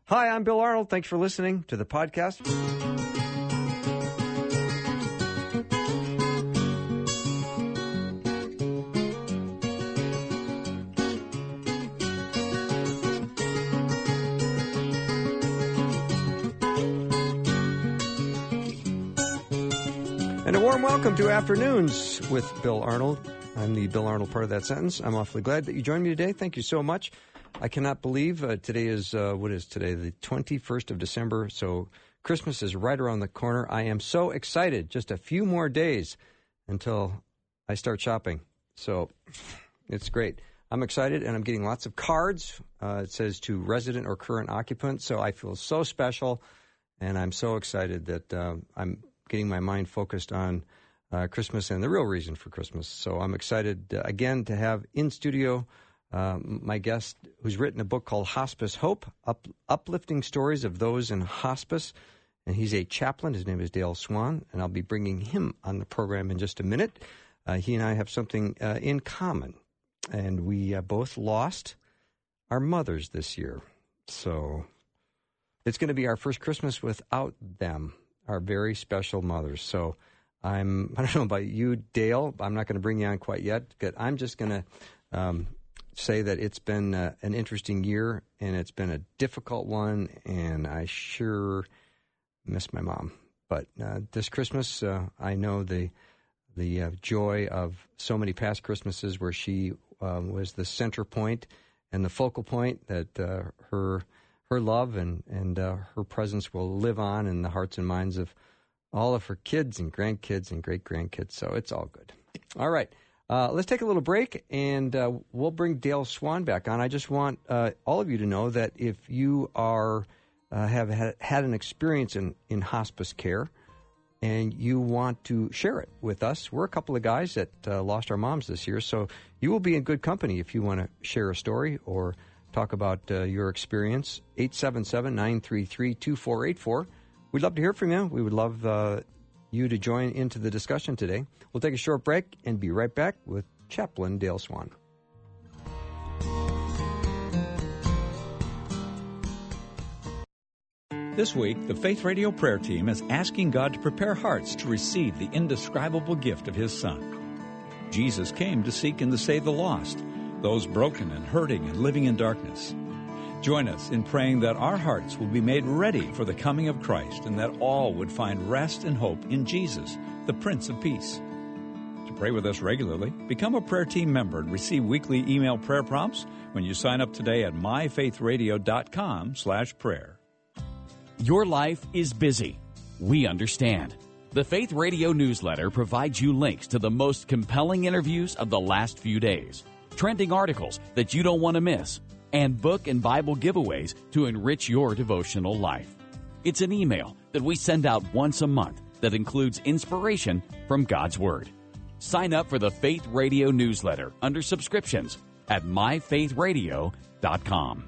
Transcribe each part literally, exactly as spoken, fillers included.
Hi, I'm Bill Arnold. Thanks for listening to the podcast. And a warm welcome to Afternoons with Bill Arnold. I'm the Bill Arnold part of that sentence. I'm awfully glad that you joined me today. Thank you so much. I cannot believe uh, today is, uh, what is today, the twenty-first of December, so Christmas is right around the corner. I am so excited. Just a few more days until I start shopping. So it's great. I'm excited, and I'm getting lots of cards. Uh, it says to resident or current occupant, so I feel so special, and I'm so excited that uh, I'm getting my mind focused on uh, Christmas and the real reason for Christmas. So I'm excited, uh, again, to have in studio Uh, my guest, who's written a book called Hospice Hope, up, Uplifting Stories of Those in Hospice. And he's a chaplain. His name is Dale Swan, and I'll be bringing him on the program in just a minute. Uh, he and I have something uh, in common, and we uh, both lost our mothers this year. So it's going to be our first Christmas without them, our very special mothers. So I'm, I don't know about you, Dale. I'm not going to bring you on quite yet, but I'm just going to Um, say that it's been uh, an interesting year, and it's been a difficult one, and I sure miss my mom. But uh, this Christmas, uh, I know the the uh, joy of so many past Christmases where she uh, was the center point and the focal point, that uh, her her love and, and uh, her presence will live on in the hearts and minds of all of her kids and grandkids and great-grandkids, so it's all good. All right. Uh, let's take a little break, and uh, we'll bring Dale Swan back on. I just want uh, all of you to know that if you are uh, have had, had an experience in, in hospice care and you want to share it with us, we're a couple of guys that uh, lost our moms this year, so you will be in good company if you want to share a story or talk about uh, your experience. eight seven seven, nine three three, two four eight four. We'd love to hear from you. We would love uh, you to join into the discussion today. We'll take a short break and be right back with Chaplain Dale Swan. This week, the Faith Radio prayer team is asking God to prepare hearts to receive the indescribable gift of His Son. Jesus came to seek and to save the lost, those broken and hurting and living in darkness. Join us in praying that our hearts will be made ready for the coming of Christ and that all would find rest and hope in Jesus, the Prince of Peace. To pray with us regularly, become a prayer team member and receive weekly email prayer prompts when you sign up today at myfaithradio.com slash prayer. Your life is busy. We understand. The Faith Radio newsletter provides you links to the most compelling interviews of the last few days, trending articles that you don't want to miss, and book and Bible giveaways to enrich your devotional life. It's an email that we send out once a month that includes inspiration from God's Word. Sign up for the Faith Radio newsletter under subscriptions at my faith radio dot com.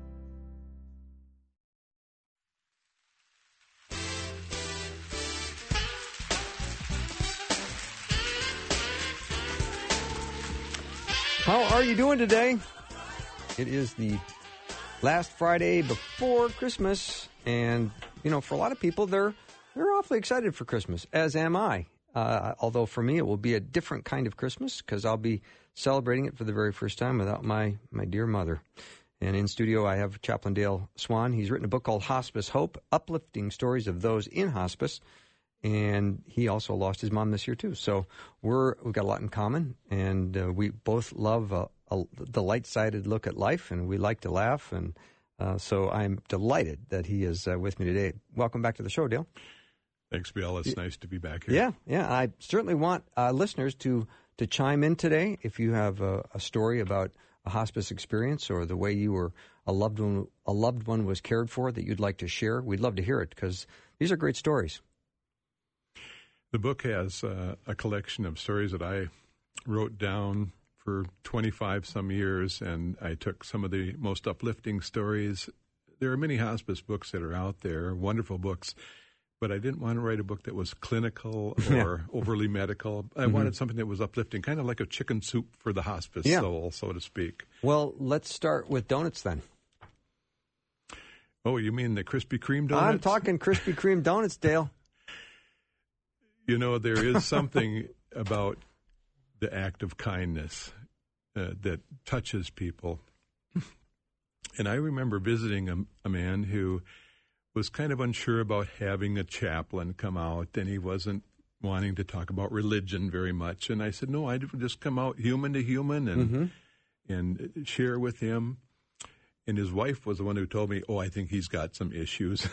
How are you doing today? It is the last Friday before Christmas, and, you know, for a lot of people, they're they're awfully excited for Christmas, as am I. Uh, although for me, it will be a different kind of Christmas because I'll be celebrating it for the very first time without my, my dear mother. And in studio, I have Chaplain Dale Swan. He's written a book called Hospice Hope, Uplifting Stories of Those in Hospice. And he also lost his mom this year, too. So we're, we've got a lot in common, and uh, we both love uh, a, the light-sided look at life, and we like to laugh. And uh, so I'm delighted that he is uh, with me today. Welcome back to the show, Dale. Thanks, Bill. It's nice to be back here. Yeah, yeah. I certainly want uh, listeners to, to chime in today if you have a, a story about a hospice experience or the way you were a loved one, a loved one was cared for that you'd like to share. We'd love to hear it because these are great stories. The book has uh, a collection of stories that I wrote down for twenty-five some years, and I took some of the most uplifting stories. There are many hospice books that are out there, wonderful books, but I didn't want to write a book that was clinical or yeah. overly medical. I mm-hmm. wanted something that was uplifting, kind of like a chicken soup for the hospice yeah. soul, so to speak. Well, let's start with donuts then. Oh, you mean the Krispy Kreme donuts? I'm talking Krispy Kreme donuts, Dale. You know, there is something about the act of kindness uh, that touches people. And I remember visiting a, a man who was kind of unsure about having a chaplain come out, and he wasn't wanting to talk about religion very much. And I said, no, I'd just come out human to human and mm-hmm. and share with him. And his wife was the one who told me, oh, I think he's got some issues.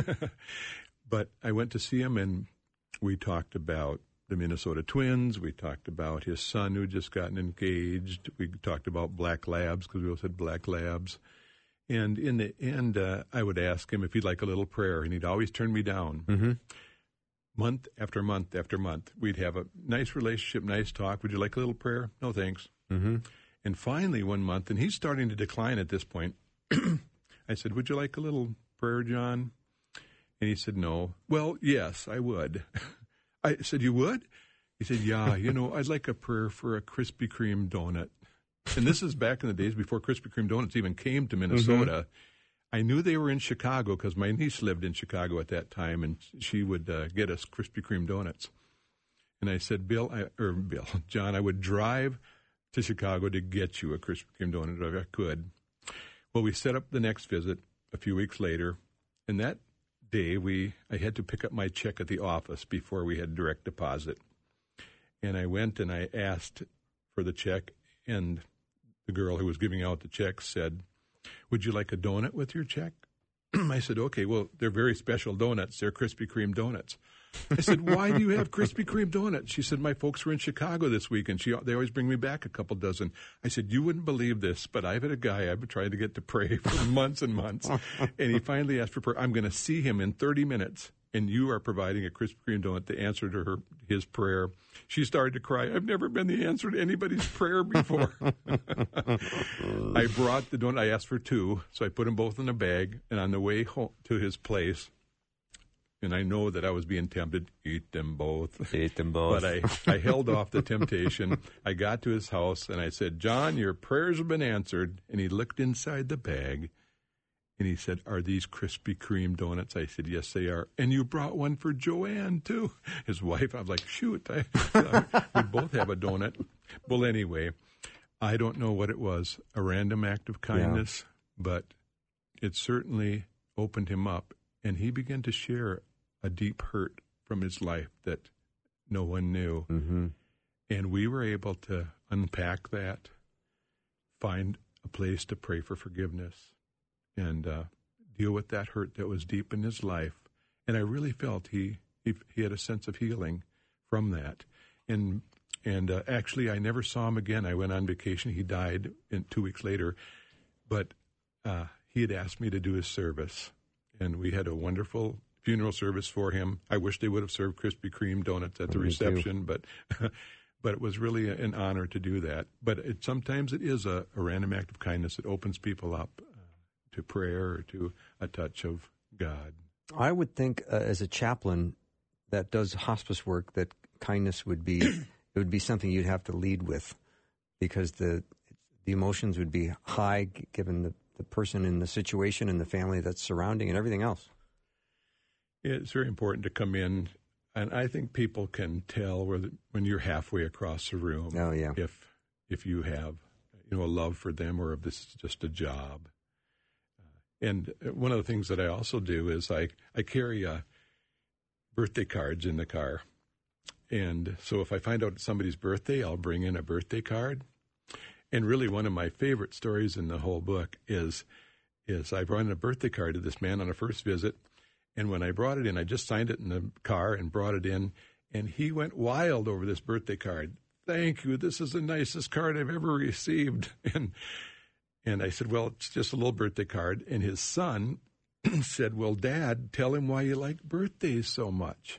But I went to see him, and we talked about the Minnesota Twins. We talked about his son who just gotten engaged. We talked about black labs because we both had black labs. And in the end, uh, I would ask him if he'd like a little prayer, and he'd always turn me down. Mm-hmm. Month after month after month, we'd have a nice relationship, nice talk. Would you like a little prayer? No, thanks. Mm-hmm. And finally, one month, and he's starting to decline at this point, I said, would you like a little prayer, John? And he said, no. Well, yes, I would. I said, you would? He said, yeah, you know, I'd like a prayer for a Krispy Kreme donut. And this is back in the days before Krispy Kreme donuts even came to Minnesota. Mm-hmm. I knew they were in Chicago because my niece lived in Chicago at that time, and she would uh, get us Krispy Kreme donuts. And I said, Bill, I, or Bill, John, I would drive to Chicago to get you a Krispy Kreme donut if I could. Well, we set up the next visit a few weeks later, and that day we I had to pick up my check at the office before we had direct deposit. And I went and I asked for the check, and the girl who was giving out the check said, would you like a donut with your check? I said, okay, well, they're very special donuts. They're Krispy Kreme donuts. I said, why do you have Krispy Kreme donuts? She said, my folks were in Chicago this week, and she, they always bring me back a couple dozen. I said, you wouldn't believe this, but I've had a guy I've been trying to get to pray for months and months, and he finally asked for prayer. I'm going to see him in thirty minutes, and you are providing a Krispy Kreme donut to answer to her his prayer. She started to cry. I've never been the answer to anybody's prayer before. I brought the donut. I asked for two, so I put them both in a bag, and on the way home to his place, and I know that I was being tempted, eat them both. Eat them both. But I, I held off the temptation. I got to his house, and I said, John, your prayers have been answered. And he looked inside the bag, and he said, are these Krispy Kreme donuts? I said, yes, they are. And you brought one for Joanne, too. His wife, I was like, shoot, I, I, we both have a donut. Well, anyway, I don't know what it was, a random act of kindness, yeah. But it certainly opened him up, and he began to share a deep hurt from his life that no one knew. Mm-hmm. And we were able to unpack that, find a place to pray for forgiveness, and uh, deal with that hurt that was deep in his life. And I really felt he he, he had a sense of healing from that. And and uh, actually, I never saw him again. I went on vacation. He died in, two weeks later. But uh, he had asked me to do his service, and we had a wonderful funeral service for him. I wish they would have served Krispy Kreme donuts at the me reception, too. but but it was really an honor to do that. But it, sometimes it is a, a random act of kindness that opens people up uh, to prayer or to a touch of God. I would think uh, as a chaplain that does hospice work that kindness would be it would be something you'd have to lead with, because the the emotions would be high given the, the person in the situation and the family that's surrounding and everything else. It's very important to come in, and I think people can tell whether, when you're halfway across the room, oh, yeah. if if you have you know a love for them or if this is just a job. Uh, and one of the things that I also do is I, I carry uh, birthday cards in the car. And so if I find out it's somebody's birthday, I'll bring in a birthday card. And really one of my favorite stories in the whole book is, is I brought in a birthday card to this man on a first visit. And when I brought it in, I just signed it in the car and brought it in, and he went wild over this birthday card. Thank you. This is the nicest card I've ever received. And and I said, well, it's just a little birthday card. And his son said, well, Dad, tell him why you like birthdays so much.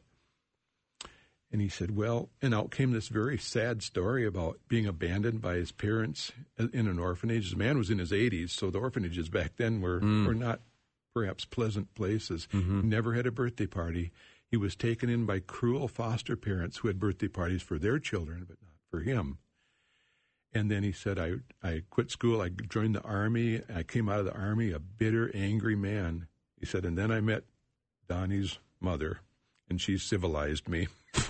And he said, well, and out came this very sad story about being abandoned by his parents in an orphanage. The man was in his eighties, so the orphanages back then were, mm. were not perhaps pleasant places. Mm-hmm. Never had a birthday party. He was taken in by cruel foster parents who had birthday parties for their children, but not for him. And then he said, I, I quit school. I joined the Army. I came out of the Army a bitter, angry man. He said, and then I met Donnie's mother, and she civilized me.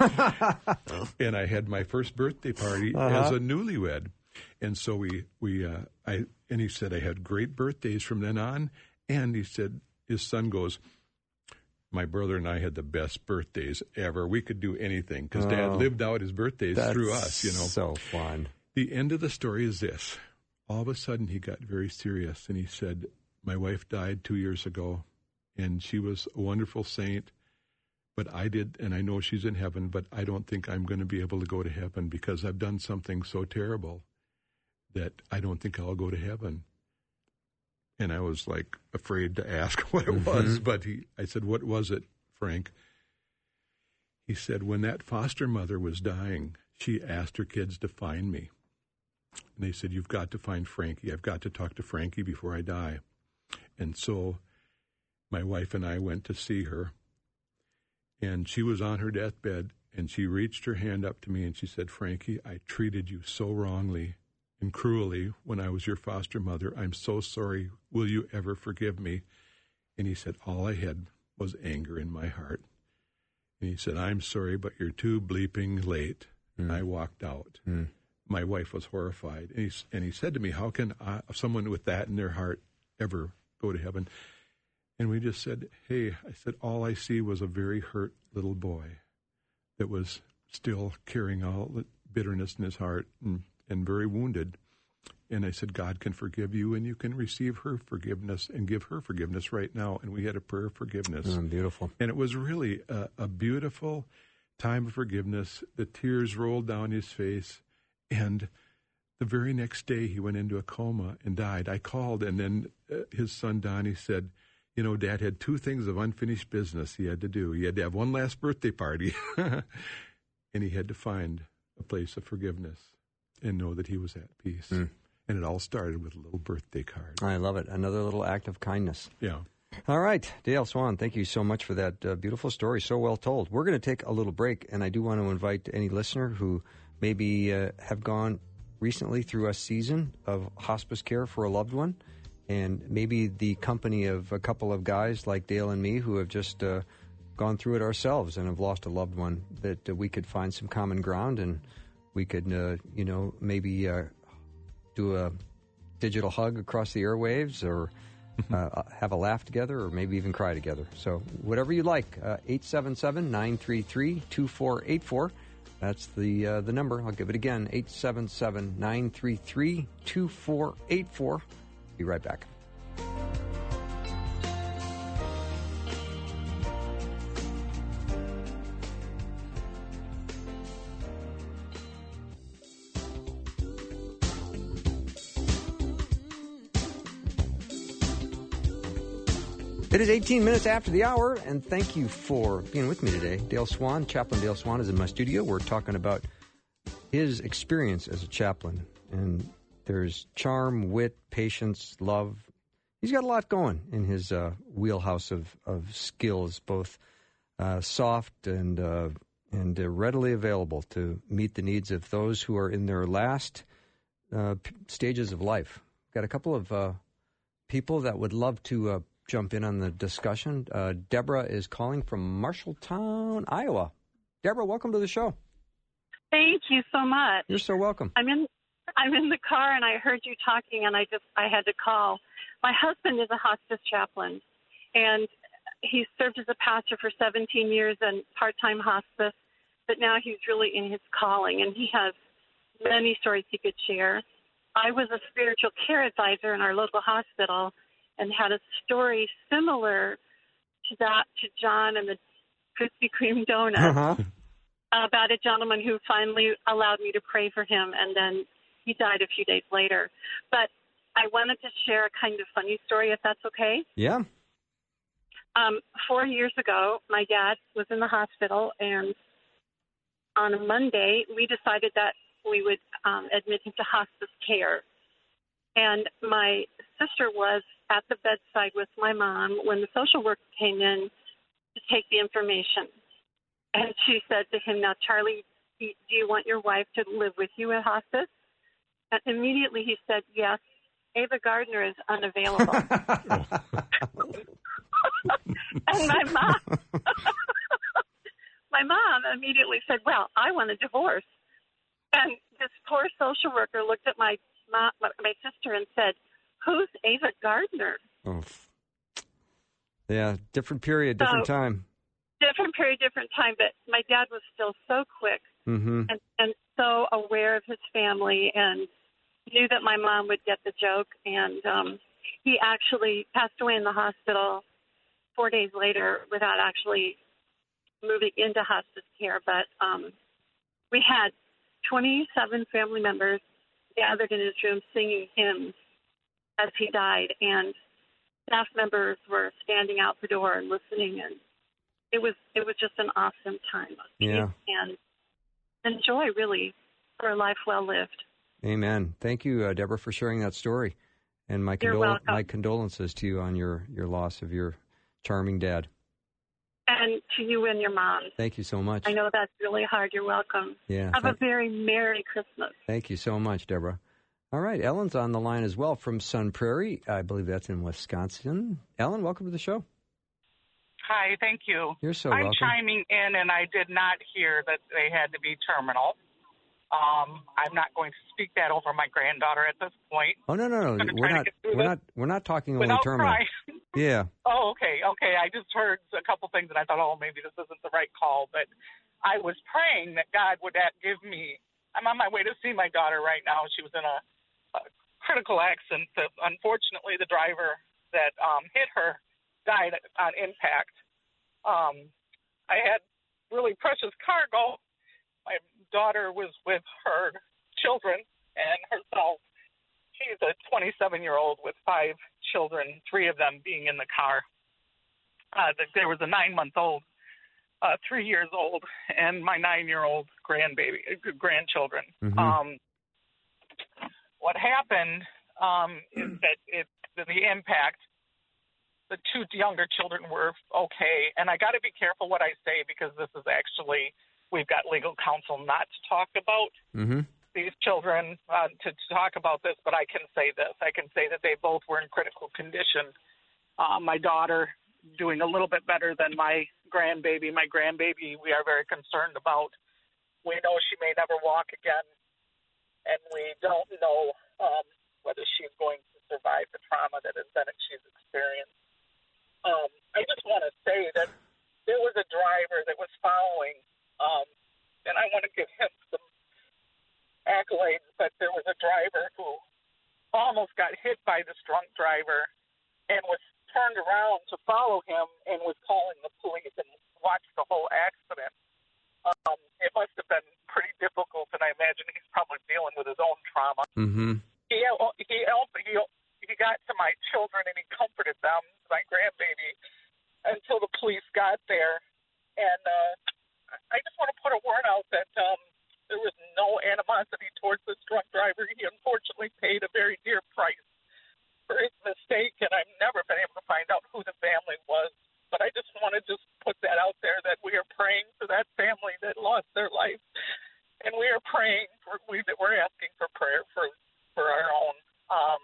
And I had my first birthday party uh-huh. as a newlywed. And so we, we uh, I, and he said I had great birthdays from then on. And he said, his son goes, my brother and I had the best birthdays ever. We could do anything because oh, Dad lived out his birthdays through us, you know. So fun. The end of the story is this. All of a sudden he got very serious and he said, my wife died two years ago and she was a wonderful saint, but I did, and I know she's in heaven, but I don't think I'm going to be able to go to heaven because I've done something so terrible that I don't think I'll go to heaven. And I was like afraid to ask what it was, mm-hmm. but he, I said, what was it, Frank? He said, when that foster mother was dying, she asked her kids to find me. And they said, you've got to find Frankie. I've got to talk to Frankie before I die. And so my wife and I went to see her, and she was on her deathbed, and she reached her hand up to me, and she said, Frankie, I treated you so wrongly and cruelly when I was your foster mother. I'm so sorry. Will you ever forgive me? And he said, all I had was anger in my heart. And he said, I'm sorry, but you're too bleeping late. Mm. And I walked out. Mm. My wife was horrified. And he, and he said to me, how can I, someone with that in their heart ever go to heaven? And we just said, hey, I said, all I see was a very hurt little boy that was still carrying all the bitterness in his heart and, and very wounded. And I said, God can forgive you, and you can receive her forgiveness and give her forgiveness right now. And we had a prayer of forgiveness. Oh, beautiful. And it was really a, a beautiful time of forgiveness. The tears rolled down his face. And the very next day, he went into a coma and died. I called, and then uh, his son, Donnie, said, you know, Dad had two things of unfinished business he had to do. He had to have one last birthday party, and he had to find a place of forgiveness and know that he was at peace. Mm. And it all started with a little birthday card. I love it. Another little act of kindness. Yeah. All right. Dale Swan, thank you so much for that uh, beautiful story. So well told. We're going to take a little break, and I do want to invite any listener who maybe uh, have gone recently through a season of hospice care for a loved one, and maybe the company of a couple of guys like Dale and me who have just uh, gone through it ourselves and have lost a loved one, that uh, we could find some common ground and we could, uh, you know, maybe uh, do a digital hug across the airwaves, or uh, have a laugh together, or maybe even cry together. So whatever you like, uh, eight seven seven, nine three three, two four eight four. That's the uh, the number. I'll give it again, eight seven seven, nine three three, two four eight four. Be right back. It is eighteen minutes after the hour, and thank you for being with me today. Dale Swan, Chaplain Dale Swan, is in my studio. We're talking about his experience as a chaplain, and there's charm, wit, patience, love. He's got a lot going in his uh, wheelhouse of, of skills, both uh, soft and uh, and uh, readily available to meet the needs of those who are in their last uh, p- stages of life. Got a couple of uh, people that would love to uh, jump in on the discussion. Uh, Deborah is calling from Marshalltown, Iowa. Deborah, welcome to the show. Thank you so much. You're so welcome. I'm in I'm in the car, and I heard you talking, and I just I had to call. My husband is a hospice chaplain, and he's served as a pastor for seventeen years and part-time hospice, but now he's really in his calling, and he has many stories he could share. I was a spiritual care advisor in our local hospital and had a story similar to that to John and the Krispy Kreme donut uh-huh. about a gentleman who finally allowed me to pray for him, and then he died a few days later. But I wanted to share a kind of funny story, if that's okay. Yeah. Um, four years ago, my dad was in the hospital, and on a Monday, we decided that we would um, admit him to hospice care. And my sister was at the bedside with my mom when the social worker came in to take the information. And she said to him, now, Charlie, do you want your wife to live with you at hospice? And immediately he said, yes, Ava Gardner is unavailable. And my mom, my mom immediately said, well, I want a divorce. And this poor social worker looked at my mom, my sister and said, who's Ava Gardner? Oh. Yeah, different period, different so, time. Different period, different time, but my dad was still so quick mm-hmm. and, and so aware of his family and knew that my mom would get the joke. And um, he actually passed away in the hospital four days later without actually moving into hospice care. But um, we had twenty-seven family members gathered in his room singing hymns as he died, and staff members were standing out the door and listening, and it was it was just an awesome time of peace yeah. and and joy, really, for a life well lived. Amen. Thank you, uh, Deborah, for sharing that story, and my You're condol- welcome. my condolences to you on your, your loss of your charming dad. And to you and your mom. Thank you so much. I know that's really hard. You're welcome. Yeah. Have Thank- a very Merry Christmas. Thank you so much, Deborah. All right, Ellen's on the line as well from Sun Prairie. I believe that's in Wisconsin. Ellen, welcome to the show. Hi, thank you. You're so I'm welcome. chiming in, and I did not hear that they had to be terminal. Um, I'm not going to speak that over my granddaughter at this point. Oh no, no, no. We're not. We're not. We're not talking only Without terminal. crying. Yeah. Oh, okay, okay. I just heard a couple things, and I thought, oh, maybe this isn't the right call. But I was praying that God would give me. I'm on my way to see my daughter right now. She was in a, a critical accident. Unfortunately, the driver that um, hit her died on impact. Um, I had really precious cargo. My daughter was with her children and herself. She's a twenty-seven-year-old with five children, three of them being in the car. Uh, there was a nine-month-old, uh, three years old, and my nine-year-old grandbaby, grandchildren. Mm-hmm. Um, what happened um, is that it, the impact, the two younger children were okay. And I got to be careful what I say because this is actually, we've got legal counsel not to talk about mm-hmm. these children, uh, to, to talk about this, but I can say this. I can say that they both were in critical condition. Uh, my daughter doing a little bit better than my grandbaby. My grandbaby we are very concerned about. We know she may never walk again, and we don't know um, whether she's going to survive the trauma that has been she's experienced. Um, I just want to say that there was a driver that was following, um, and I want to give him some accolades, but there was a driver who almost got hit by this drunk driver and was turned around to follow him and was calling the police and watched the whole accident. Um, it must have been pretty difficult, and I imagine he's probably dealing with his own trauma. Mm-hmm. He, he, he, he got to my children and he comforted them, my grandbaby, until the police got there. And uh, I just want to put a word out that um, there was no animosity towards this drunk driver. He unfortunately paid a very dear price for his mistake, and I've never been able to find out who the family was. But I just want to just put that out there that we are praying for that family that lost their life, and we are praying for we we're asking for prayer for for our own. Um,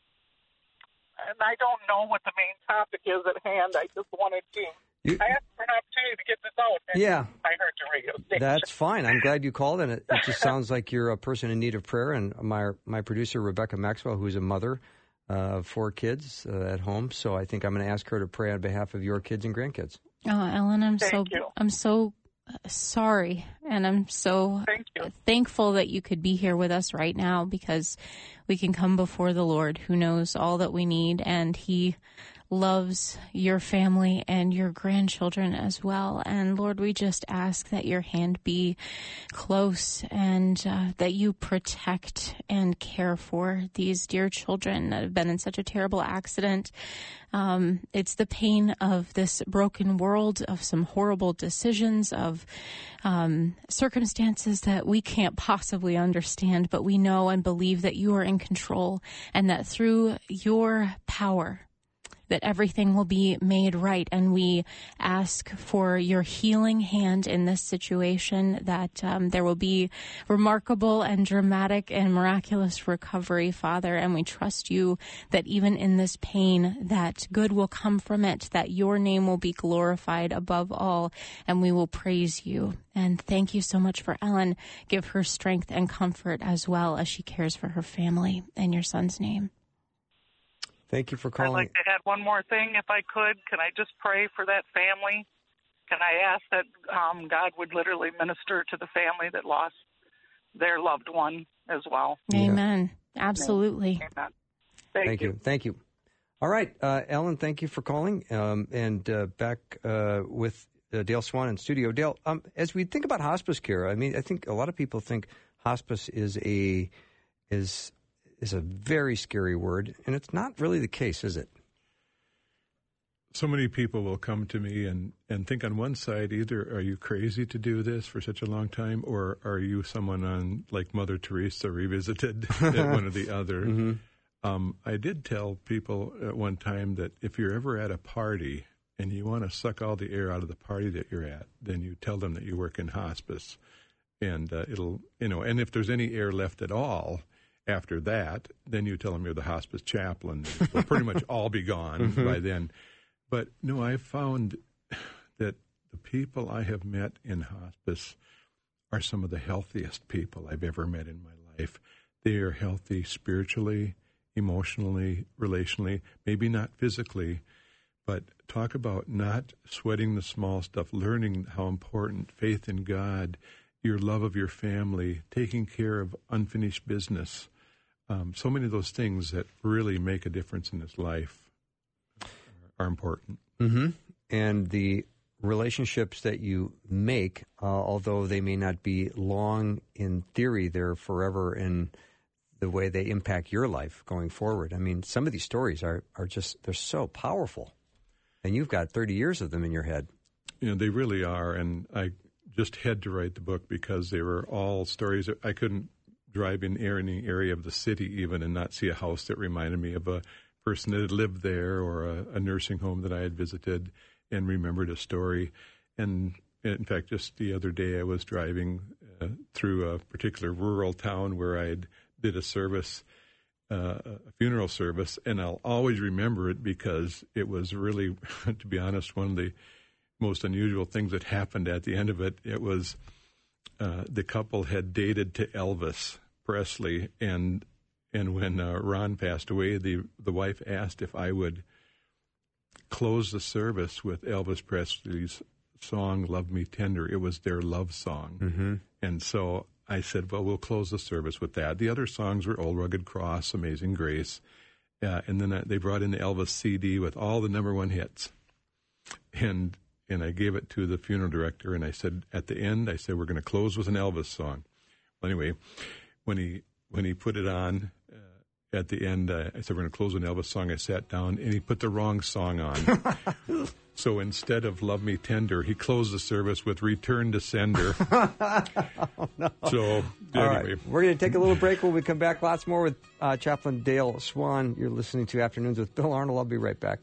and I don't know what the main topic is at hand. I just wanted to. You, I asked for an opportunity to get this out. And yeah, I heard your radio station. That's fine. I'm glad you called, and it, it just sounds like you're a person in need of prayer. And my my producer Rebecca Maxwell, who's a mother of uh, four kids uh, at home, so I think I'm going to ask her to pray on behalf of your kids and grandkids. Oh, Ellen, I'm Thank so you. I'm so sorry, and I'm so Thank you. thankful that you could be here with us right now because we can come before the Lord, who knows all that we need, and He loves your family and your grandchildren as well. And Lord, we just ask that your hand be close and uh, that you protect and care for these dear children that have been in such a terrible accident. Um, it's the pain of this broken world, of some horrible decisions, of um, circumstances that we can't possibly understand, but we know and believe that you are in control and that through your power, that everything will be made right. And we ask for your healing hand in this situation, that um, there will be remarkable and dramatic and miraculous recovery, Father. And we trust you that even in this pain, that good will come from it, that your name will be glorified above all, and we will praise you. And thank you so much for Ellen. Give her strength and comfort as well as she cares for her family. In your son's name. Thank you for calling. I'd like to add one more thing, if I could. Can I just pray for that family? Can I ask that um, God would literally minister to the family that lost their loved one as well? Amen. Yeah. Absolutely. Amen. Thank, thank you. you. Thank you. All right, uh, Ellen, thank you for calling. Um, and uh, back uh, with uh, Dale Swan in studio. Dale, um, as we think about hospice care, I mean, I think a lot of people think hospice is a is is a very scary word, and it's not really the case, is it? So many people will come to me and, and think on one side, either are you crazy to do this for such a long time, or are you someone on like Mother Teresa Revisited, one or the other. Mm-hmm. Um, I did tell people at one time that if you're ever at a party and you want to suck all the air out of the party that you're at, then you tell them that you work in hospice. And uh, it'll, you know, and if there's any air left at all after that, then you tell them you're the hospice chaplain. We'll pretty much all be gone mm-hmm. by then. But no, I've found that the people I have met in hospice are some of the healthiest people I've ever met in my life. They are healthy spiritually, emotionally, relationally, maybe not physically, but talk about not sweating the small stuff, learning how important faith in God, your love of your family, taking care of unfinished business, um, so many of those things that really make a difference in his life are important. Mm-hmm. And the relationships that you make, uh, although they may not be long in theory, they're forever in the way they impact your life going forward. I mean, some of these stories are, are just, they're so powerful. And you've got thirty years of them in your head. You know, they really are. And I just had to write the book because they were all stories that I couldn't drive in any area of the city even and not see a house that reminded me of a person that had lived there or a, a nursing home that I had visited and remembered a story. And in fact, just the other day I was driving uh, through a particular rural town where I did a service, uh, a funeral service, and I'll always remember it because it was really, to be honest, one of the most unusual things that happened at the end of it. It was uh, the couple had dated to Elvis Presley, and And when uh, Ron passed away, the the wife asked if I would close the service with Elvis Presley's song, Love Me Tender. It was their love song. Mm-hmm. And so I said, well, we'll close the service with that. The other songs were Old Rugged Cross, Amazing Grace. Uh, and then I, they brought in the Elvis C D with all the number one hits. And and I gave it to the funeral director, and I said, at the end, I said, we're going to close with an Elvis song. Well, anyway, when he when he put it on, at the end, uh, I said, we're going to close with an Elvis song. I sat down, and he put the wrong song on. So instead of Love Me Tender, he closed the service with Return to Sender. Oh, no. So, All anyway. Right. We're going to take a little break. When we come back, lots more with uh, Chaplain Dale Swan. You're listening to Afternoons with Bill Arnold. I'll be right back.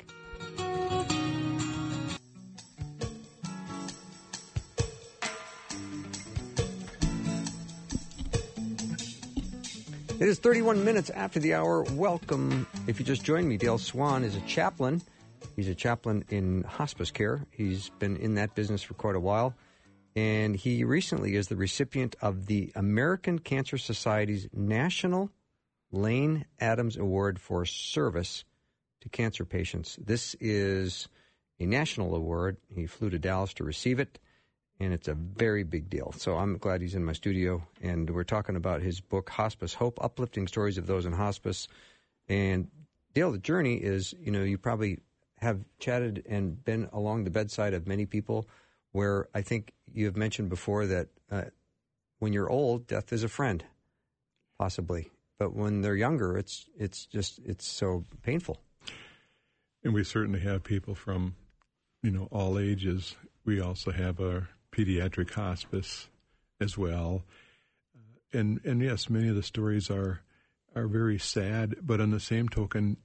It is thirty-one minutes after the hour. Welcome. If you just joined me, Dale Swan is a chaplain. He's a chaplain in hospice care. He's been in that business for quite a while. And he recently is the recipient of the American Cancer Society's National Lane Adams Award for Service to Cancer Patients. This is a national award. He flew to Dallas to receive it. And it's a very big deal. So I'm glad he's in my studio. And we're talking about his book, Hospice Hope, Uplifting Stories of Those in Hospice. And Dale, the journey is, you know, you probably have chatted and been along the bedside of many people where I think you have mentioned before that uh, when you're old, death is a friend, possibly. But when they're younger, it's it's just, it's so painful. And we certainly have people from, you know, all ages. We also have a pediatric hospice as well. Uh, and and yes, many of the stories are are very sad, but on the same token,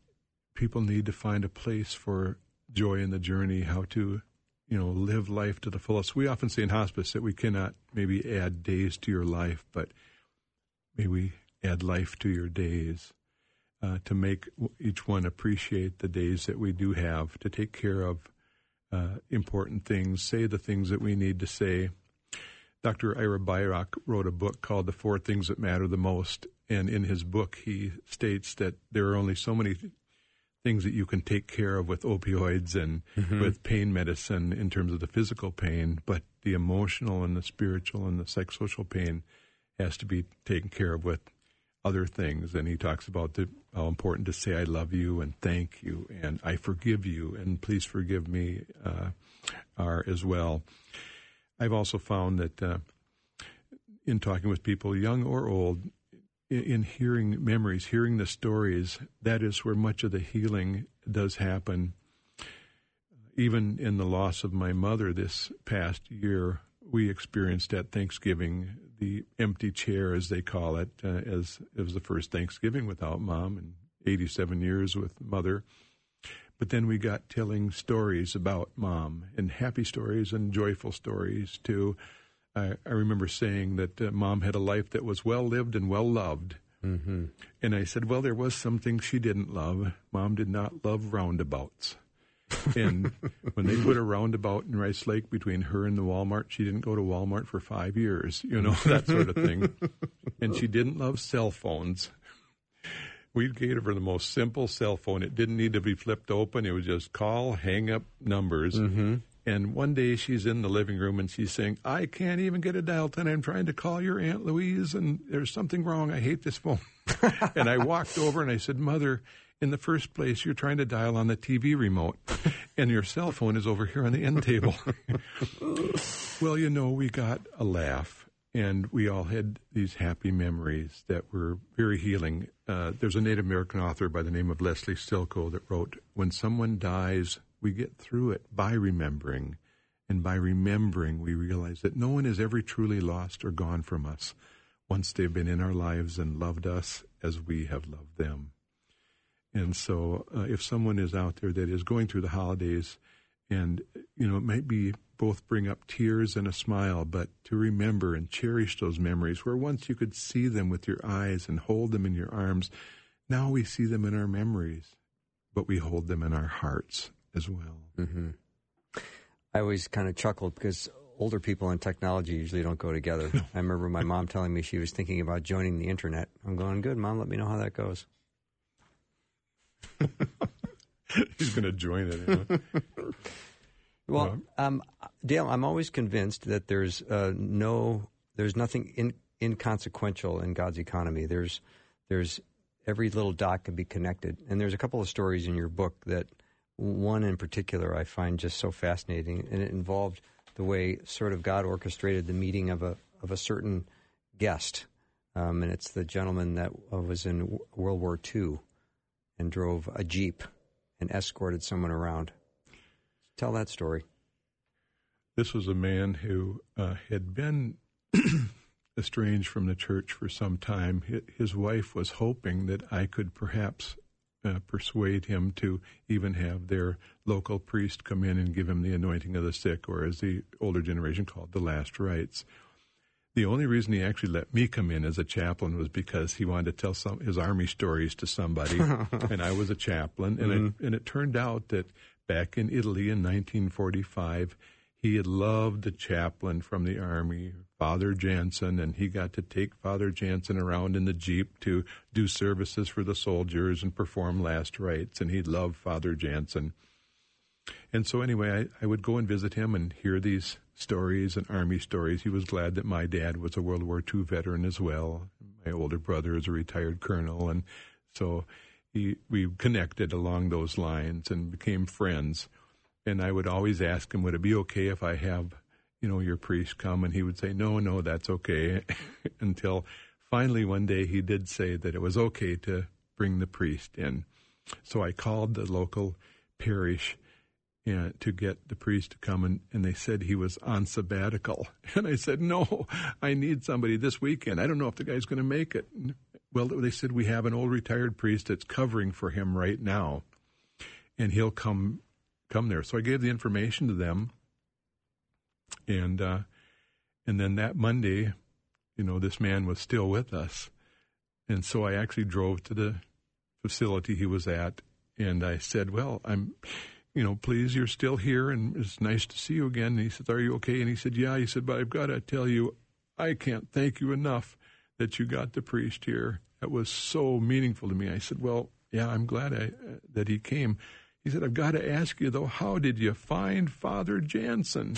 people need to find a place for joy in the journey, how to, you know, live life to the fullest. We often say in hospice that we cannot maybe add days to your life, but may we add life to your days, uh, to make each one appreciate the days that we do have, to take care of uh, important things, say the things that we need to say. Doctor Ira Byock wrote a book called The Four Things That Matter the Most, and in his book he states that there are only so many things that you can take care of with opioids and mm-hmm. with pain medicine in terms of the physical pain, but the emotional and the spiritual and the psychosocial pain has to be taken care of with other things. And he talks about the, how important to say I love you and thank you and I forgive you and please forgive me uh, are as well. I've also found that uh, in talking with people, young or old, in, in hearing memories, hearing the stories, that is where much of the healing does happen. Even in the loss of my mother this past year, we experienced at Thanksgiving the empty chair, as they call it, uh, as it was the first Thanksgiving without Mom and eighty-seven years with Mother. But then we got telling stories about Mom, and happy stories and joyful stories too. I, I remember saying that uh, Mom had a life that was well lived and well loved. Mm-hmm. And I said, well, there was something she didn't love. Mom did not love roundabouts. And when they put a roundabout in Rice Lake between her and the Walmart, she didn't go to Walmart for five years, you know, that sort of thing. And she didn't love cell phones. We gave her the most simple cell phone. It didn't need to be flipped open. It was just call, hang up numbers. Mm-hmm. And one day she's in the living room and she's saying, I can't even get a dial tone. I'm trying to call your Aunt Louise and there's something wrong. I hate this phone. And I walked over and I said, Mother, in the first place, you're trying to dial on the T V remote and your cell phone is over here on the end table. Well, you know, we got a laugh. And we all had these happy memories that were very healing. Uh, there's a Native American author by the name of Leslie Stilko that wrote, when someone dies, we get through it by remembering. And by remembering, we realize that no one is ever truly lost or gone from us once they've been in our lives and loved us as we have loved them. And so uh, if someone is out there that is going through the holidays and, you know, it might be both bring up tears and a smile, but to remember and cherish those memories where once you could see them with your eyes and hold them in your arms, now we see them in our memories, but we hold them in our hearts as well. Mm-hmm. I always kind of chuckled because older people and technology usually don't go together. I remember my mom telling me she was thinking about joining the internet. I'm going, good, Mom, let me know how that goes. He's going to join it. You know? Well, um, Dale, I'm always convinced that there's uh, no, there's nothing in, inconsequential in God's economy. There's, there's every little dot can be connected, and there's a couple of stories in your book that, one in particular, I find just so fascinating, and it involved the way sort of God orchestrated the meeting of a of a certain guest, um, and it's the gentleman that was in World War Two and drove a Jeep and escorted someone around. Tell that story. This was a man who uh, had been estranged from the church for some time. His wife was hoping that I could perhaps uh, persuade him to even have their local priest come in and give him the anointing of the sick, or as the older generation called, the last rites. The only reason he actually let me come in as a chaplain was because he wanted to tell some his army stories to somebody, and I was a chaplain. And, mm-hmm. it, and it turned out that back in Italy in nineteen forty-five, he had loved the chaplain from the Army, Father Jansen, and he got to take Father Jansen around in the Jeep to do services for the soldiers and perform last rites, and he loved Father Jansen. And so anyway, I, I would go and visit him and hear these stories and Army stories. He was glad that my dad was a World War Two veteran as well. My older brother is a retired colonel, and so he, we connected along those lines and became friends. And I would always ask him, would it be okay if I have, you know, your priest come? And he would say, no, no, that's okay. Until finally one day he did say that it was okay to bring the priest in. So I called the local parish uh, to get the priest to come, and, and they said he was on sabbatical. And I said, no, I need somebody this weekend. I don't know if the guy's going to make it. Well, they said, we have an old retired priest that's covering for him right now. and he'll come come there. So I gave the information to them, and uh, and then that Monday, you know, this man was still with us, and so I actually drove to the facility he was at, and I said, well, I'm, you know, please, you're still here, and it's nice to see you again. And he said, are you okay? And he said, yeah. He said, but I've got to tell you, I can't thank you enough that you got the priest here. That was so meaningful to me. I said, well, yeah, I'm glad I, uh, that he came. He said, I've got to ask you, though, how did you find Father Jansen?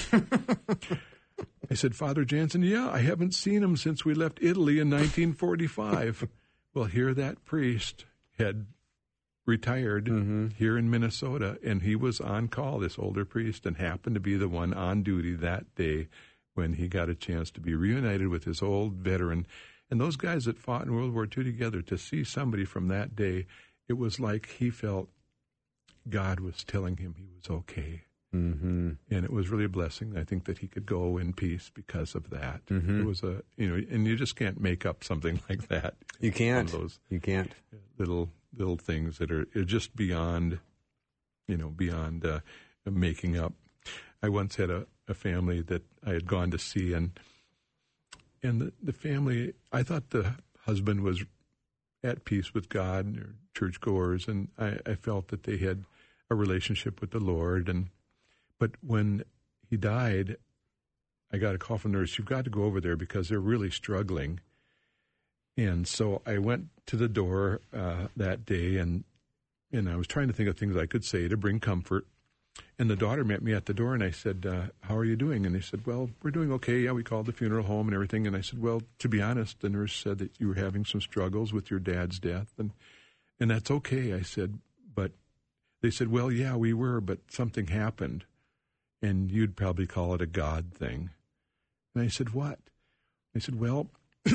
I said, Father Jansen, yeah, I haven't seen him since we left Italy in nineteen forty-five. Well, here that priest had retired mm-hmm. here in Minnesota, and he was on call, this older priest, and happened to be the one on duty that day when he got a chance to be reunited with his old veteran. And those guys that fought in World War Two together, to see somebody from that day, it was like he felt God was telling him he was okay. Mm-hmm. And it was really a blessing. I think that he could go in peace because of that. Mm-hmm. It was a, you know, and you just can't make up something like that. You can't. Those you can't. Little little things that are, are just beyond, you know, beyond uh, making up. I once had a, a family that I had gone to see, and and the, the family, I thought the husband was at peace with God and they're churchgoers, and I, I felt that they had a relationship with the Lord. And but when he died, I got a call from the nurse, you've got to go over there because they're really struggling. And so I went to the door uh, that day, and and I was trying to think of things I could say to bring comfort. And the daughter met me at the door, and I said, uh, how are you doing? And they said, well, we're doing okay. Yeah, we called the funeral home and everything. And I said, well, to be honest, the nurse said that you were having some struggles with your dad's death. And and that's okay, I said. But they said, well, yeah, we were, but something happened. And you'd probably call it a God thing. And I said, what? They said, well,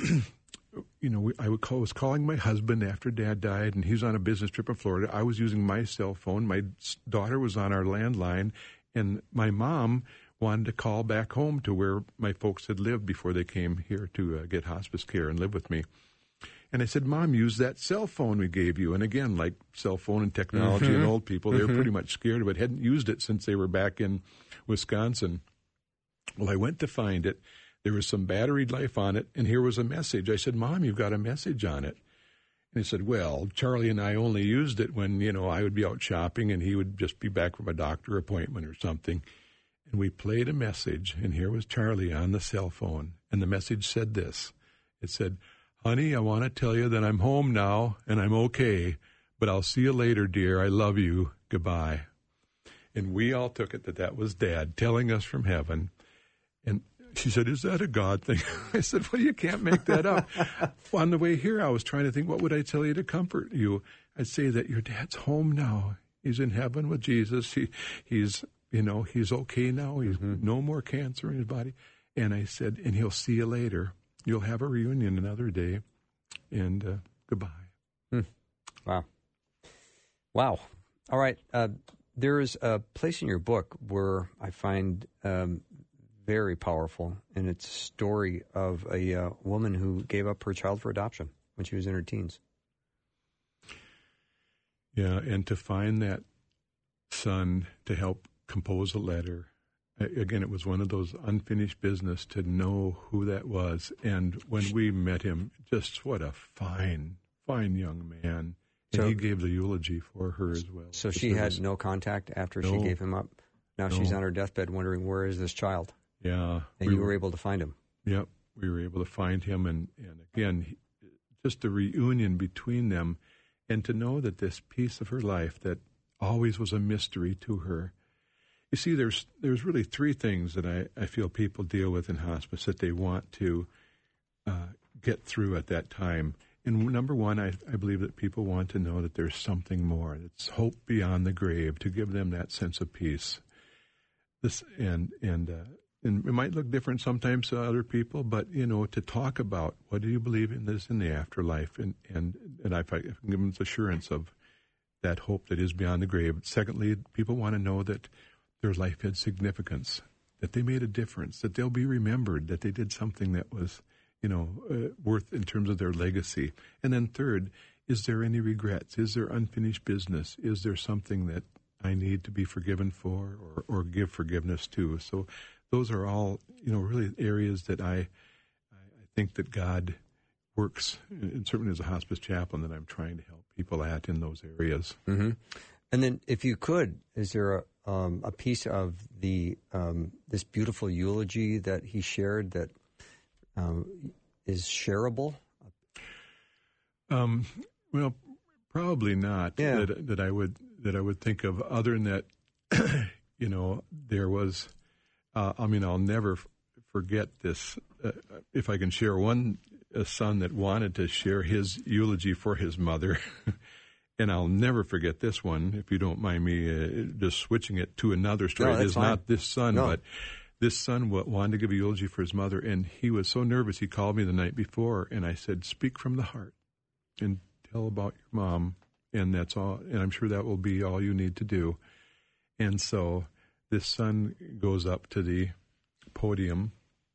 you know, I was calling my husband after Dad died, and he was on a business trip in Florida. I was using my cell phone. My daughter was on our landline, and my mom wanted to call back home to where my folks had lived before they came here to uh, get hospice care and live with me. And I said, Mom, use that cell phone we gave you. And again, like cell phone and technology mm-hmm. and old people, they were mm-hmm. pretty much scared of it, hadn't used it since they were back in Wisconsin. Well, I went to find it. There was some battery life on it, and here was a message. I said, Mom, you've got a message on it. And he said, well, Charlie and I only used it when, you know, I would be out shopping and he would just be back from a doctor appointment or something. And we played a message, and here was Charlie on the cell phone. And the message said this. It said, honey, I want to tell you that I'm home now and I'm okay, but I'll see you later, dear. I love you. Goodbye. And we all took it that that was Dad telling us from heaven. And she said, is that a God thing? I said, well, you can't make that up. Well, on the way here, I was trying to think, what would I tell you to comfort you? I'd say that your dad's home now. He's in heaven with Jesus. He, he's, you know, he's okay now. He's mm-hmm. no more cancer in his body. And I said, and he'll see you later. You'll have a reunion another day. And uh, goodbye. Hmm. Wow. Wow. All right. Uh, there is a place in your book where I find um, very powerful, and it's a story of a uh, woman who gave up her child for adoption when she was in her teens. Yeah, and to find that son to help compose a letter. Again, it was one of those unfinished business to know who that was. And when we met him, just what a fine, fine young man. And so, he gave the eulogy for her as well. So she had was, no contact after no, she gave him up? Now no. she's on her deathbed wondering, where is this child? Yeah. And we you were, were able to find him. Yep, we were able to find him. And, and again, just the reunion between them, and to know that this piece of her life that always was a mystery to her. You see, there's there's really three things that I, I feel people deal with in hospice that they want to uh, get through at that time. And number one, I, I believe that people want to know that there's something more. It's hope beyond the grave, to give them that sense of peace. This and and uh, and it might look different sometimes to other people, but you know, to talk about what do you believe in this in the afterlife, and and and I, I can give them assurance of that hope that is beyond the grave. Secondly, people want to know that their life had significance, that they made a difference, that they'll be remembered, that they did something that was, you know, uh, worth in terms of their legacy. And then third, is there any regrets? Is there unfinished business? Is there something that I need to be forgiven for or, or give forgiveness to. So those are all, you know, really areas that I I think that God works, and certainly as a hospice chaplain, that I'm trying to help people at in those areas. Mm-hmm. And then, if you could, is there a, um, a piece of the um, this beautiful eulogy that he shared that um, is shareable? Um, well, probably not. Yeah. That that I would that I would think of, other than that. You know, there was. Uh, I mean, I'll never f- forget this. Uh, if I can share one a son that wanted to share his eulogy for his mother. And I'll never forget this one, if you don't mind me uh, just switching it to another story. No, it is fine. not this son, no. but this son w- wanted to give a eulogy for his mother, and he was so nervous. He called me the night before, and I said, "Speak from the heart and tell about your mom," and that's all. And I'm sure that will be all you need to do. And so this son goes up to the podium,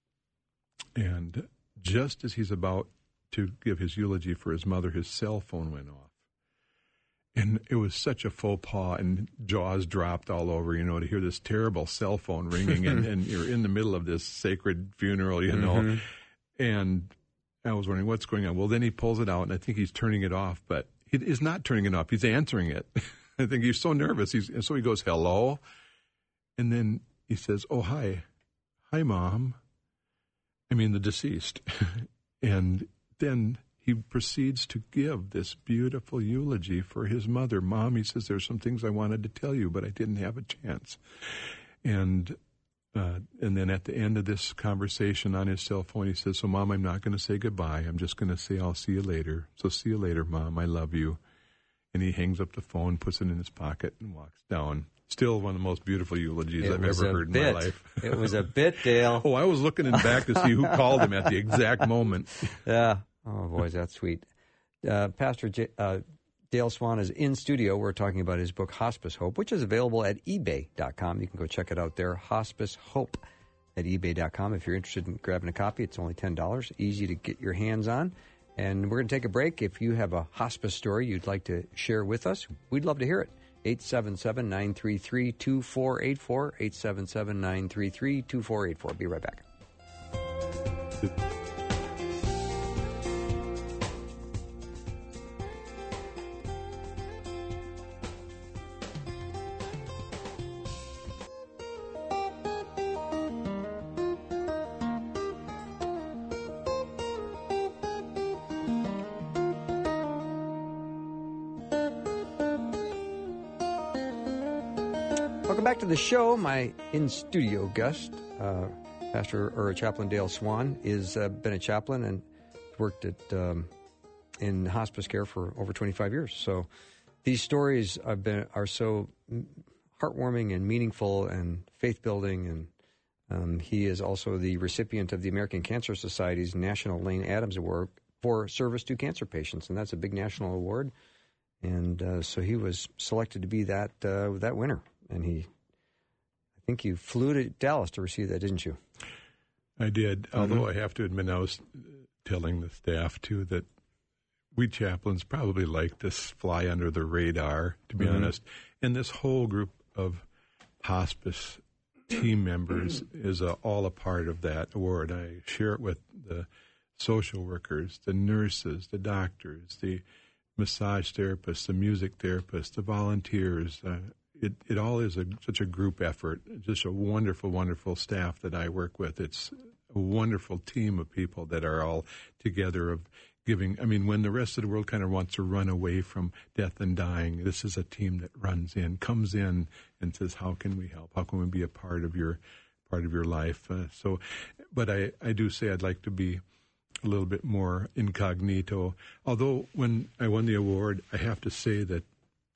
and just as he's about to give his eulogy for his mother, his cell phone went off. And it was such a faux pas, and jaws dropped all over, you know, to hear this terrible cell phone ringing, and, and you're in the middle of this sacred funeral, you know. Mm-hmm. And I was wondering what's going on. Well, then he pulls it out, and I think he's turning it off, but he is not turning it off. He's answering it. I think he's so nervous. He's, and so he goes, "Hello?" And then he says, "Oh, hi. Hi, Mom." I mean, the deceased. And then he proceeds to give this beautiful eulogy for his mother. "Mom," he says, "there's some things I wanted to tell you, but I didn't have a chance." And uh, and then at the end of this conversation on his cell phone, he says, "So, Mom, I'm not going to say goodbye. I'm just going to say I'll see you later. So see you later, Mom. I love you." And he hangs up the phone, puts it in his pocket, and walks down. Still one of the most beautiful eulogies it I've ever heard bit. in my life. It was a bit, Dale. Oh, I was looking in back to see who called him at the exact moment. Yeah. Oh, boys, that's sweet. Uh, Pastor J- uh, Dale Swan is in studio. We're talking about his book, Hospice Hope, which is available at ebay dot com. You can go check it out there, Hospice Hope at ebay dot com. If you're interested in grabbing a copy, it's only ten dollars. Easy to get your hands on. And we're going to take a break. If you have a hospice story you'd like to share with us, we'd love to hear it. eight seven seven, nine three three, two four eight four, eight seven seven, nine three three, two four eight four. Be right back. Welcome back to the show. My in-studio guest, uh, Pastor or Chaplain Dale Swan, is uh, been a chaplain and worked at um, in hospice care for over twenty-five years. So these stories have been are so heartwarming and meaningful and faith-building. And um, he is also the recipient of the American Cancer Society's National Lane Adams Award for service to cancer patients, and that's a big national award. And uh, so he was selected to be that uh, that winner. And he, I think you flew to Dallas to receive that, didn't you? I did, Mm-hmm. although I have to admit I was telling the staff, too, that we chaplains probably like to fly under the radar, to be mm-hmm. honest. And this whole group of hospice team members is a, all a part of that award. I share it with the social workers, the nurses, the doctors, the massage therapists, the music therapists, the volunteers. Uh, it, it all is a, such a group effort, just a wonderful, wonderful staff that I work with. It's a wonderful team of people that are all together of giving. I mean, when the rest of the world kind of wants to run away from death and dying, this is a team that runs in, comes in and says, how can we help? How can we be a part of your part of your life? Uh, so, but I, I do say I'd like to be a little bit more incognito. Although when I won the award, I have to say that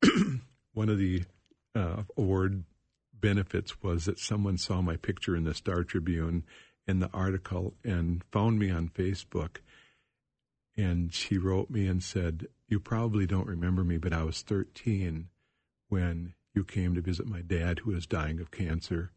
one of the uh, award benefits was that someone saw my picture in the Star Tribune in the article and found me on Facebook. And she wrote me and said, you probably don't remember me, but I was thirteen when you came to visit my dad who is dying of cancer.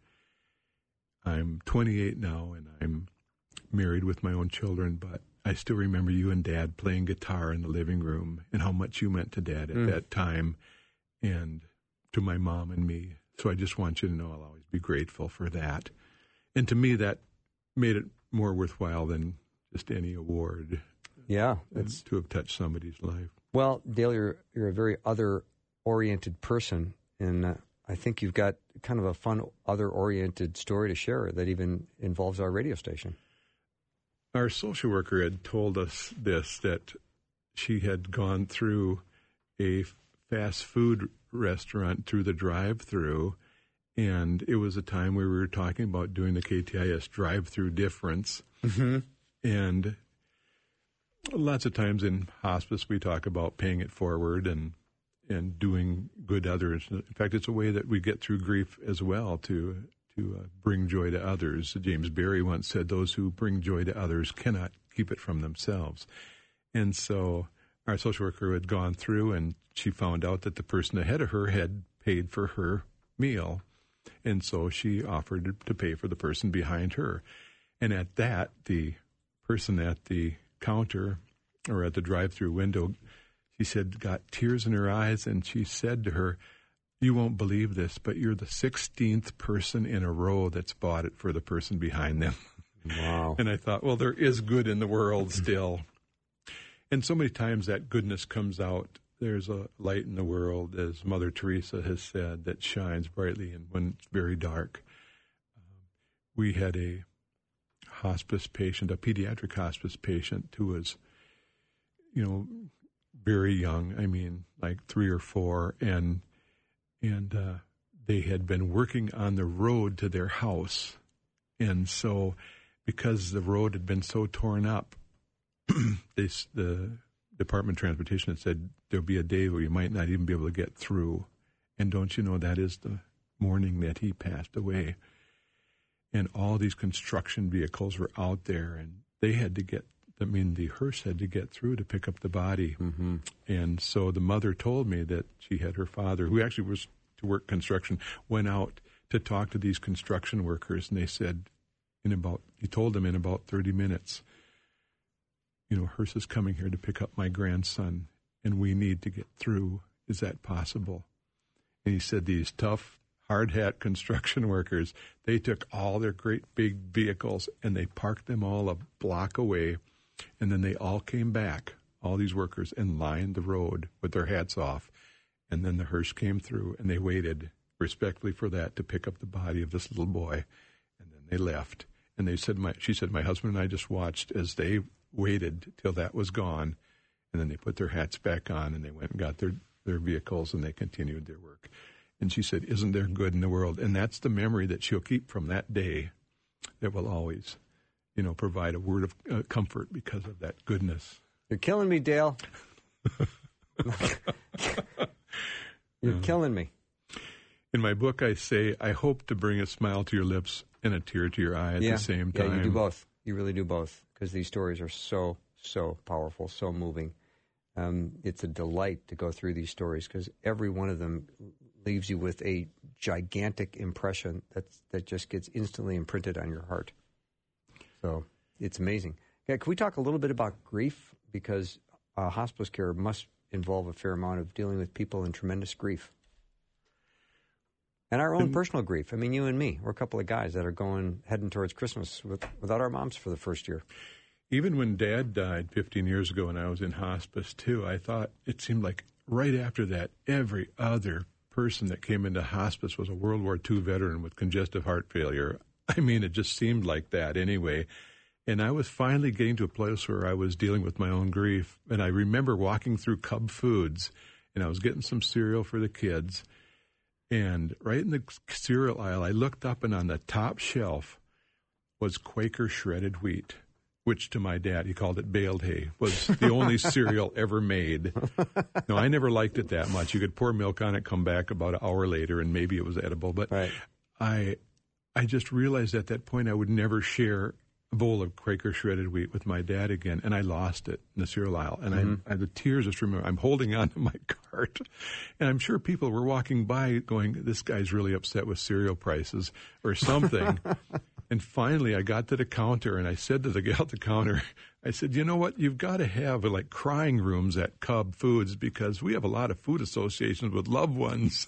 I'm twenty-eight now, and I'm married with my own children, but I still remember you and Dad playing guitar in the living room and how much you meant to Dad at mm. that time. And to my mom and me. So I just want you to know I'll always be grateful for that. And to me, that made it more worthwhile than just any award. Yeah. It's, to have touched somebody's life. Well, Dale, you're, you're a very other-oriented person, and uh, I think you've got kind of a fun other-oriented story to share that even involves our radio station. Our social worker had told us this, that she had gone through a fast food restaurant through the drive-through, and it was a time where we were talking about doing the K T I S drive-through difference. Mm-hmm. And lots of times in hospice we talk about paying it forward and and doing good others. In fact, it's a way that we get through grief as well, to to uh, bring joy to others. James Barrie once said, those who bring joy to others cannot keep it from themselves. And so our social worker had gone through, and she found out that the person ahead of her had paid for her meal. And so she offered to pay for the person behind her. And at that, the person at the counter or at the drive-through window, she said, got tears in her eyes, and she said to her, you won't believe this, but you're the sixteenth person in a row that's bought it for the person behind them. Wow. And I thought, well, there is good in the world still. And so many times that goodness comes out. There's a light in the world, as Mother Teresa has said, that shines brightly and when it's very dark. Um, we had a hospice patient, a pediatric hospice patient who was, you know, very young. I mean, like three or four, and and uh, they had been working on the road to their house, and so because the road had been so torn up, they, the Department of Transportation had said there'll be a day where you might not even be able to get through. And don't you know that is the morning that he passed away? And all these construction vehicles were out there, and they had to get, I mean, the hearse had to get through to pick up the body. Mm-hmm. And so the mother told me that she had her father, who actually was to work construction, went out to talk to these construction workers, and they said, in about, he told them in about thirty minutes, you know, hearse is coming here to pick up my grandson, and we need to get through. Is that possible? And he said these tough, hard hat construction workers, they took all their great big vehicles and they parked them all a block away, and then they all came back, all these workers, and lined the road with their hats off. And then the hearse came through, and they waited respectfully for that to pick up the body of this little boy. And then they left. And they said, my, she said, my husband and I just watched as they waited till that was gone, and then they put their hats back on, and they went and got their, their vehicles, and they continued their work. And she said, isn't there good in the world? And that's the memory that she'll keep from that day, that will always, you know, provide a word of uh, comfort because of that goodness. You're killing me, Dale. You're uh, killing me. In my book, I say, I hope to bring a smile to your lips and a tear to your eye at yeah. the same time. Yeah, you do both. You really do both, because these stories are so, so powerful, so moving. Um, it's a delight to go through these stories, because every one of them leaves you with a gigantic impression that's, that just gets instantly imprinted on your heart. So it's amazing. Yeah, can we talk a little bit about grief? Because uh, hospice care must involve a fair amount of dealing with people in tremendous grief. And our own and, personal grief. I mean, you and me, we're a couple of guys that are going, heading towards Christmas with, without our moms for the first year. Even when Dad died fifteen years ago and I was in hospice, too, I thought it seemed like right after that, every other person that came into hospice was a World War Two veteran with congestive heart failure. I mean, it just seemed like that anyway. And I was finally getting to a place where I was dealing with my own grief. And I remember walking through Cub Foods, and I was getting some cereal for the kids. And right in the cereal aisle, I looked up, and on the top shelf was Quaker shredded wheat, which to my dad, he called it baled hay, was the only cereal ever made. No, I never liked it that much. You could pour milk on it, come back about an hour later, and maybe it was edible. But right. I I just realized at that point I would never share a bowl of Quaker shredded wheat with my dad again, and I lost it in the cereal aisle. And mm-hmm. I, I, the tears just remember, I'm holding on to my cart, and I'm sure people were walking by going, this guy's really upset with cereal prices or something. And finally, I got to the counter, and I said to the gal at the counter, I said, you know what, you've got to have like crying rooms at Cub Foods, because we have a lot of food associations with loved ones.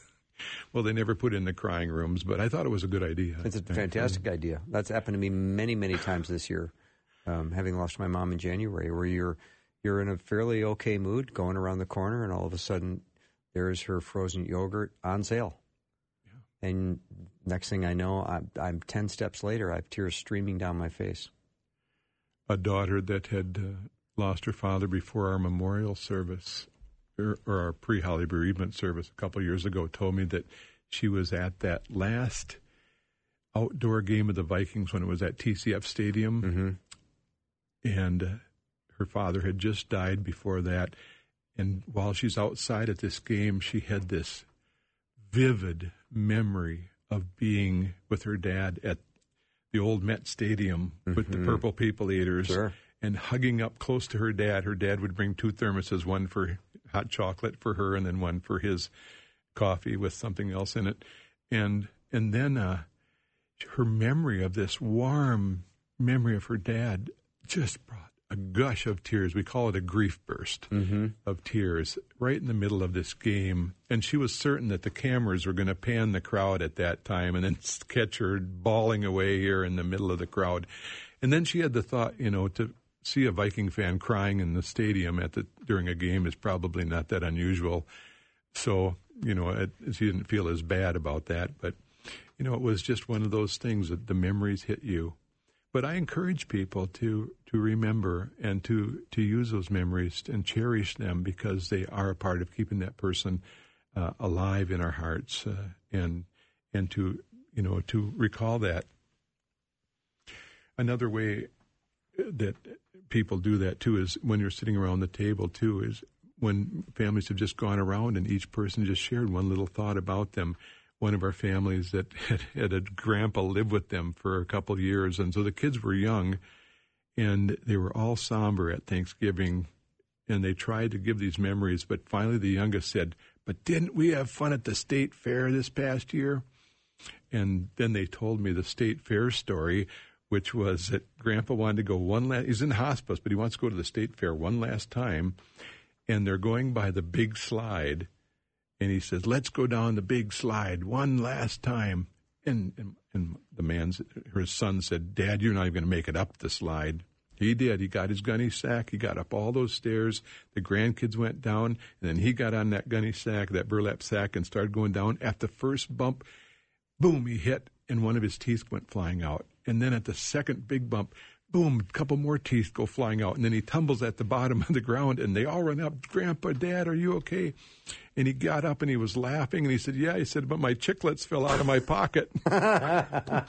Well, they never put in the crying rooms, but I thought it was a good idea. It's a fantastic mm-hmm. idea. That's happened to me many, many times this year, um, having lost my mom in January, where you're you're in a fairly okay mood, going around the corner, and all of a sudden there's her frozen yogurt on sale. Yeah. And next thing I know, I'm, I'm ten steps later, I have tears streaming down my face. A daughter that had uh, lost her father before our memorial service, or, or our pre-Holly bereavement service a couple of years ago, told me that she was at that last outdoor game of the Vikings when it was at T C F Stadium, mm-hmm. and uh, her father had just died before that. And while she's outside at this game, she had this vivid memory of being with her dad at the old Met Stadium mm-hmm. with the Purple People Eaters, sure. and hugging up close to her dad. Her dad would bring two thermoses, one for hot chocolate for her and then one for his coffee with something else in it. And and then uh, her memory of this warm memory of her dad just brought a gush of tears. We call it a grief burst mm-hmm. of tears right in the middle of this game. And she was certain that the cameras were going to pan the crowd at that time and then catch her bawling away here in the middle of the crowd. And then she had the thought, you know, to see a Viking fan crying in the stadium at the during a game is probably not that unusual. So, you know, it, she didn't feel as bad about that. But, you know, it was just one of those things that the memories hit you. But I encourage people to, to remember and to, to use those memories and cherish them, because they are a part of keeping that person uh, alive in our hearts, uh, and and to you know to recall that. Another way that people do that too is when you're sitting around the table too, is when families have just gone around and each person just shared one little thought about them. One of our families that had, had a grandpa live with them for a couple of years, and so the kids were young, and they were all somber at Thanksgiving, and they tried to give these memories, but finally the youngest said, "But didn't we have fun at the state fair this past year?" And then they told me the state fair story, which was that Grandpa wanted to go one last, he's in hospice, but he wants to go to the state fair one last time, and they're going by the big slide. And he says, "Let's go down the big slide one last time." And, and and the man's, his son said, "Dad, you're not even going to make it up the slide." He did. He got his gunny sack. He got up all those stairs. The grandkids went down. And then he got on that gunny sack, that burlap sack, and started going down. At the first bump, boom, he hit, and one of his teeth went flying out. And then at the second big bump, boom, a couple more teeth go flying out. And then he tumbles at the bottom of the ground, and they all run up, "Grandpa, Dad, are you okay?" And he got up, and he was laughing, and he said, "Yeah." He said, "But my chiclets fell out of my pocket." uh,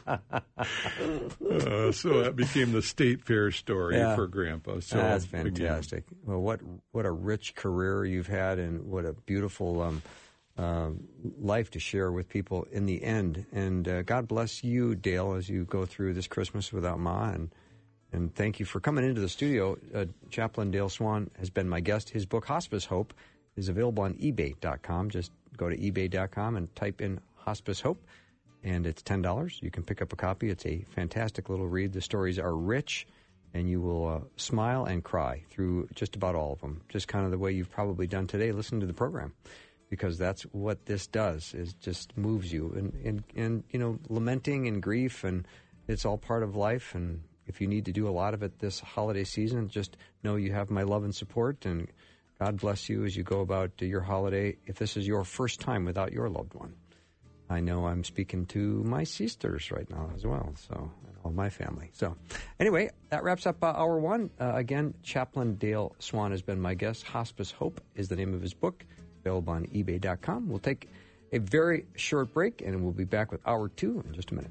so that became the state fair story yeah. for Grandpa. So that's fantastic. Again. Well, what what a rich career you've had, and what a beautiful um, uh, life to share with people in the end. And uh, God bless you, Dale, as you go through this Christmas without Ma, and And thank you for coming into the studio. Uh, Chaplain Dale Swan has been my guest. His book, Hospice Hope, is available on ebay dot com. Just go to ebay dot com and type in Hospice Hope, and it's ten dollars. You can pick up a copy. It's a fantastic little read. The stories are rich, and you will uh, smile and cry through just about all of them, just kind of the way you've probably done today, listening to the program, because that's what this does, is just moves you. And, and, and you know, lamenting and grief, and it's all part of life, and if you need to do a lot of it this holiday season, just know you have my love and support, and God bless you as you go about your holiday. If this is your first time without your loved one, I know I'm speaking to my sisters right now as well, so, and all my family. So anyway, that wraps up uh, hour one. Uh, again, Chaplain Dale Swan has been my guest. Hospice Hope is the name of his book, available on ebay dot com. We'll take a very short break, and we'll be back with hour two in just a minute.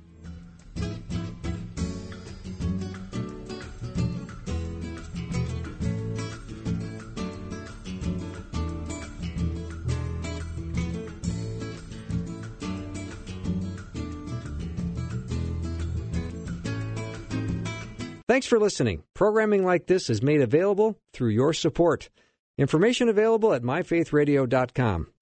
Thanks for listening. Programming like this is made available through your support. Information available at my faith radio dot com.